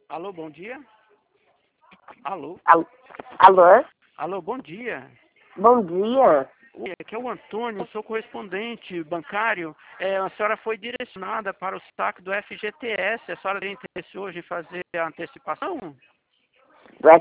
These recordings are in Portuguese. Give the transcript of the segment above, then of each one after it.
Alô, bom dia. Alô? Alô? Alô, bom dia. Bom dia. Oi, aqui é o Antônio, sou correspondente bancário. A senhora foi direcionada para o saque do FGTS. A senhora tem interesse hoje em fazer a antecipação? Do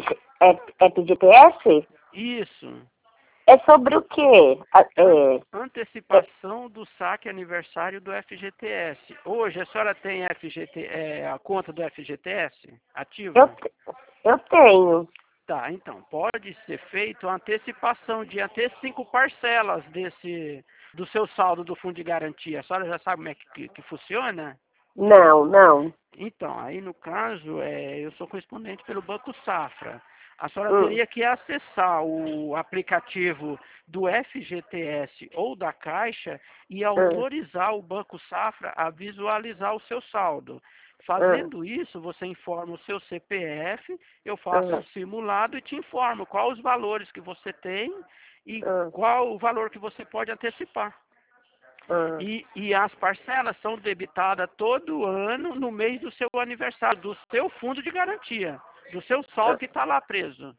FGTS? Isso. É sobre o quê? Antecipação do saque aniversário do FGTS. Hoje a senhora tem a conta do FGTS Eu, ativa? eu tenho. Tá, então, pode ser feito a antecipação de até 5 parcelas do seu saldo do fundo de garantia. A senhora já sabe como é que funciona? Não. Então, aí no caso, eu sou correspondente pelo Banco Safra. A senhora Hum, teria que acessar o aplicativo do FGTS ou da Caixa e hum, autorizar o Banco Safra a visualizar o seu saldo. hum, Fazendo isso, você informa o seu CPF, eu faço um hum, simulado e te informo quais os valores que você tem e hum, qual o valor que você pode antecipar. hum. E as parcelas são debitadas todo ano no mês do seu aniversário, do seu fundo de garantia, do seu saldo que está lá preso.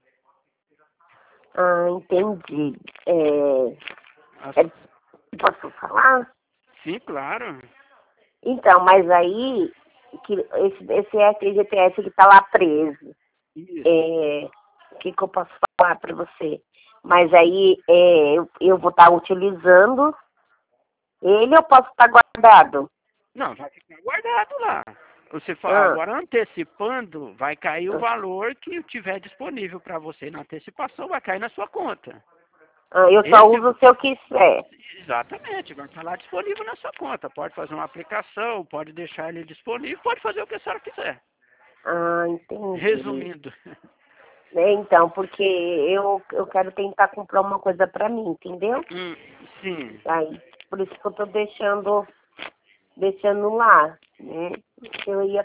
Entendi. As- Posso falar? Sim, claro. Então, mas aí, que esse FGTS que está lá preso, Isso. o que eu posso falar para você? Mas aí, eu vou estar utilizando ele, eu posso estar guardado? Não, vai ficar guardado lá. Você fala, Ah, agora antecipando, vai cair o ah, valor que tiver disponível para você na antecipação, vai cair na sua conta. eu só Esse, uso se eu quiser. exatamente, vai estar lá disponível na sua conta. Pode fazer uma aplicação, pode deixar ele disponível, pode fazer o que a senhora quiser. Entendi. Resumindo. Então, porque eu quero tentar comprar uma coisa para mim, entendeu? Hum, sim, Aí, por isso que eu tô deixando lá, né? Eu ia,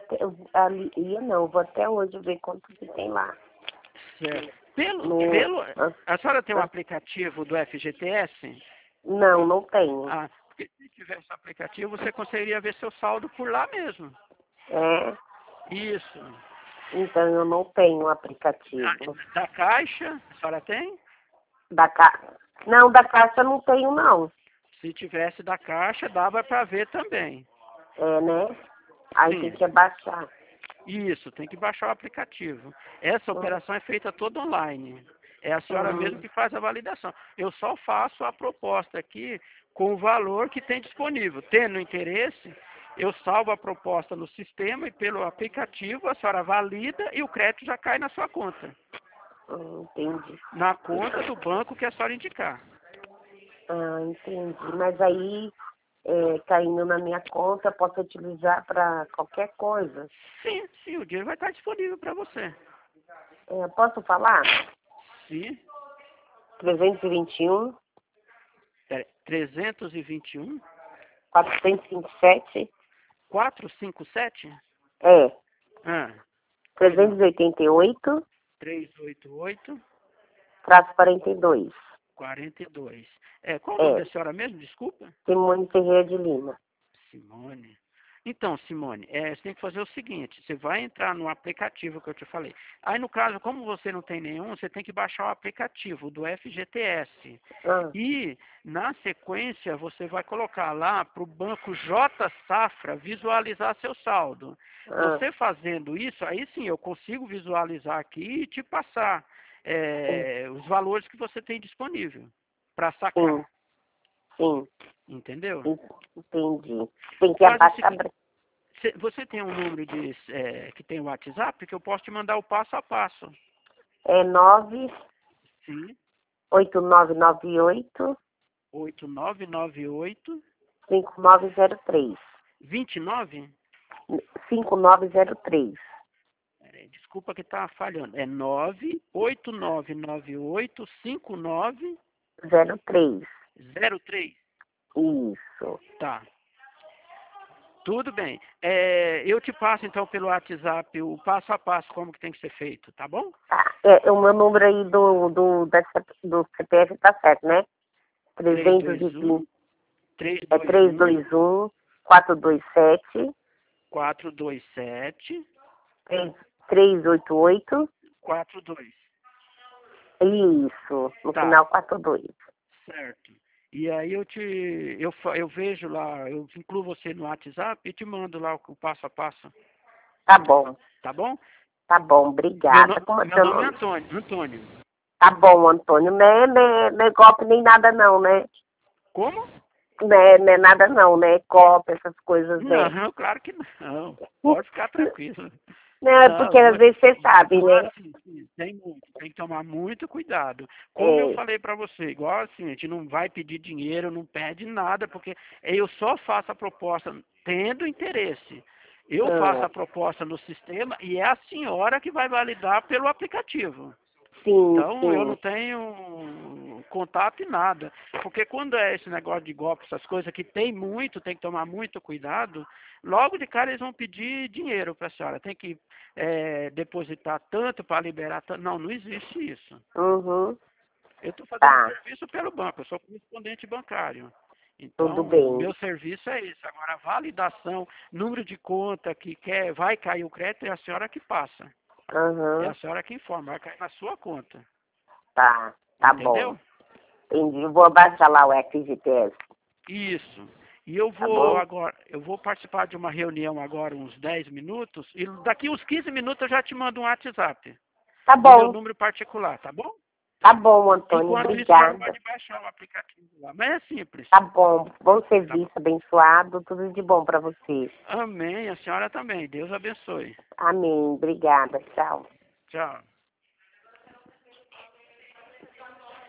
vou até hoje ver quanto que tem lá. certo. No, ah, A senhora tem um ah, aplicativo do FGTS? não tenho. Ah, porque se tivesse aplicativo, você conseguiria ver seu saldo por lá mesmo. É, Isso. então eu não tenho Da, aplicativo. da Caixa, a senhora tem? Não, da caixa eu não tenho, não. Se tivesse da Caixa, dava para ver também. É, né? Aí tem Sim. que baixar. Isso, tem que baixar o aplicativo. Essa Hum, operação é feita toda online. É a senhora mesmo hum, que faz a validação. Eu só faço a proposta aqui com o valor que tem disponível. Tendo interesse, eu salvo a proposta no sistema e pelo aplicativo a senhora valida e o crédito já cai na sua conta. entendi. Na conta do banco que a senhora indicar. Entendi. Mas aí, caindo na minha conta, eu posso utilizar para qualquer coisa. Sim, sim, o dinheiro vai estar disponível para você. Posso falar? Sim. 321, 321 457, 457? é, Ah, pois não. 388, 388 traço 42. 42. Qual o nome É, da senhora mesmo? Desculpa. Simone Ferreira de Lima. Simone. Então, Simone, você tem que fazer o seguinte: você vai entrar no aplicativo que eu te falei. Aí, no caso, como você não tem nenhum, você tem que baixar o aplicativo do FGTS. Ah, E, na sequência, você vai colocar lá para o banco J Safra visualizar seu saldo. ah, Você fazendo isso, aí sim eu consigo visualizar aqui e te passar sim, os valores que você tem disponível para sim, sacar. sim, Entendeu? entendi. Tem que Faz o abaixar. seguinte. Você tem um número que tem o WhatsApp que eu posso te mandar o passo a passo. É Sim. 98998 8998 5903. 29. 5903. Peraí, desculpa que está falhando. É 989985903. 03. Isso. Tá. Tudo bem. Eu te passo então pelo WhatsApp o passo a passo como que tem que ser feito, tá bom? Tá. O meu número aí do CPF tá certo, né? 321 320, 321 321 427 427 388. 42. Isso, no Tá. final 42. Certo. E aí eu vejo lá, eu incluo você no WhatsApp e te mando lá o passo a passo. Tá bom. Tá bom? Tá bom, obrigada. Como é Meu seu nome é nome? Antônio. Antônio. Tá bom, Antônio. Não é golpe nem nada não, né? Como? Não é nada não, né? Golpe, essas coisas, né? Não, claro que não. Pode ficar tranquilo. Não, é Não, porque às vezes você sabe, né? sim, tem que tomar muito cuidado. Como eu É, falei para você, igual assim, a gente não vai pedir dinheiro, não pede nada, porque eu só faço a proposta tendo interesse. Eu faço ah, a proposta no sistema e é a senhora que vai validar pelo aplicativo. sim, Então, eu não sim. tenho contato e nada. Porque quando é esse negócio de golpe, essas coisas que tem muito, tem que tomar muito cuidado, logo de cara eles vão pedir dinheiro para a senhora. Tem que depositar tanto para liberar tanto. Não, não existe isso. Uhum. Eu estou fazendo Tá, serviço pelo banco, eu sou correspondente bancário. tudo Então, o bem. meu serviço é esse. Agora, a validação, número de conta que vai cair o crédito, é a senhora que passa. É a Uhum. senhora que informa, vai cair na sua conta. Tá bom. Entendeu? Entendi. Vou abaixar lá o FGTS, Isso. E eu tá vou bom? agora, eu vou participar de uma reunião agora, uns 10 minutos, e daqui uns 15 minutos eu já te mando um WhatsApp Tá do meu bom. número particular, tá bom? Tá bom, Antônio. Enquanto isso, a senhora Obrigada. pode baixar o aplicativo lá. Mas é simples. Tá bom. Bom Tá bom? serviço, abençoado. Tudo de bom pra você. Amém. A senhora também. Deus abençoe. Amém. Obrigada. Tchau. Tchau.